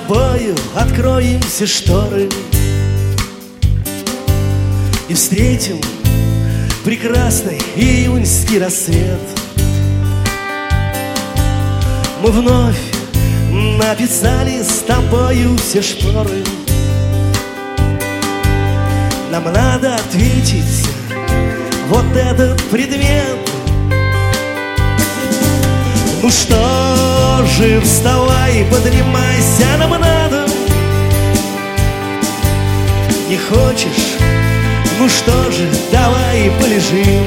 тобою откроем все шторы и встретим прекрасный июньский рассвет. Мы вновь написали с тобою все шпоры. Нам надо ответить вот этот предмет. Ну что же, вставай, поднимайся, нам надо. Не хочешь? Ну что же, давай полежим.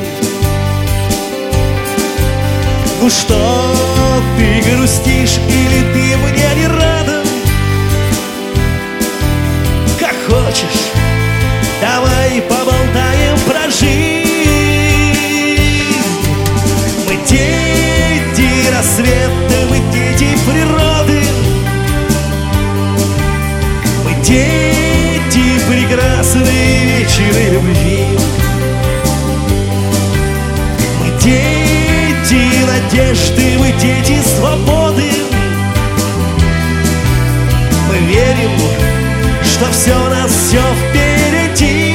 Ну что, ты грустишь или ты мне не рада? Как хочешь, давай поболтаем про жизнь. Мы дети рассвета, мы дети природы. Мы дети прекрасные вечеры любви. Мы дети надежды, мы дети свободы. Мы верим, что все у нас, все впереди.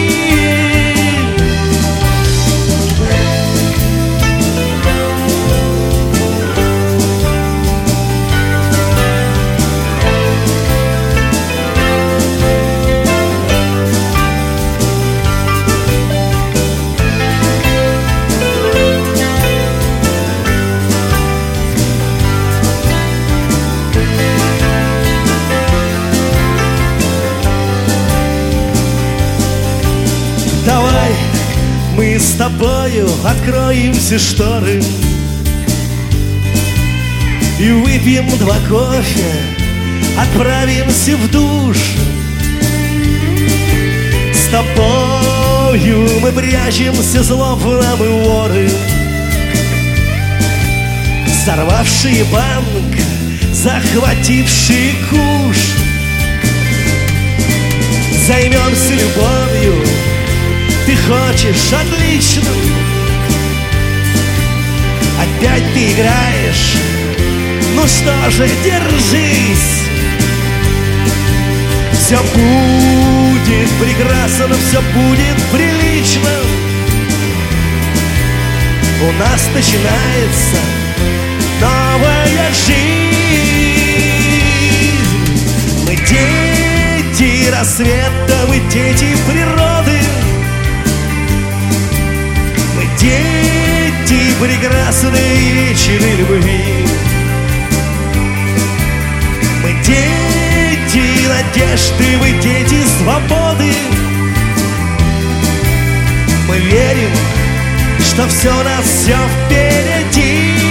Давай мы с тобою откроем все шторы и выпьем 2 кофе, отправимся в душ. С тобою мы прячемся, злобно мы воры, взорвавшие банк, захватившие куш. Займемся любовью. Ты хочешь? Отлично. Опять ты играешь. Ну что же, держись. Все будет прекрасно, все будет прилично. У нас начинается новая жизнь. Мы дети рассвета, мы дети природы. Дети прекрасные вечеры любви. Мы дети надежды, мы дети свободы. Мы верим, что все у нас, все впереди.